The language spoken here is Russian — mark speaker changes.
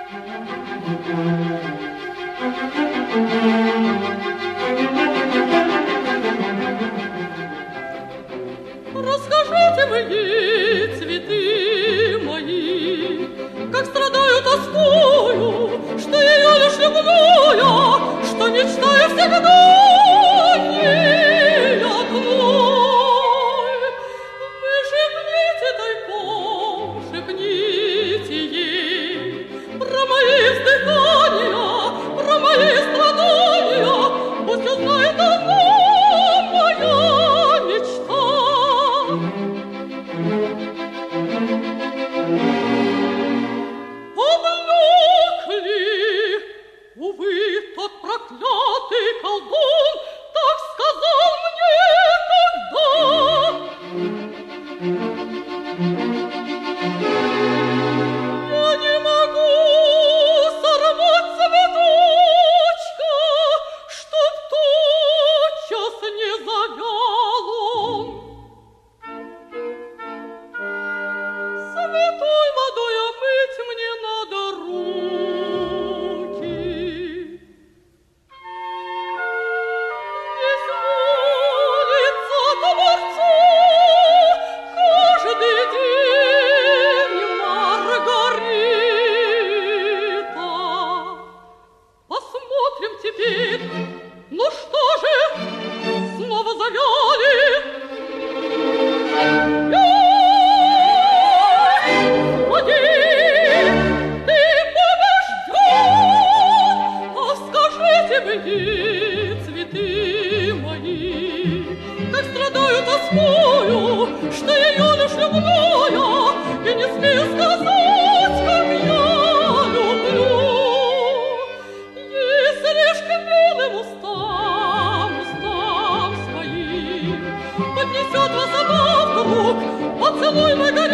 Speaker 1: Расскажите мне, цветы мои, как страдаю тоскою, что ее лишь люблю я, что мечтаю всегда не одной. Вы шепните тайком, шепните ей про мои вздыхания, про мои страдания, пусть узнает она, моя мечта. Облекли, увы, тот проклятый колдун так сказал мне тогда. Я не могу сорвать цветочка, чтоб тотчас не завял он. Святой водой омыть мне надо руки. Здесь молится Творцу каждый день Маргарита. Посмотрим теперь, ну что же, снова завяли. Цветы мои, как страдаю тоскою, что ее лишь люблю я, и не смею сказать, как я люблю. Если ж к милым устам своим поднесет вас она вдруг поцелуй мой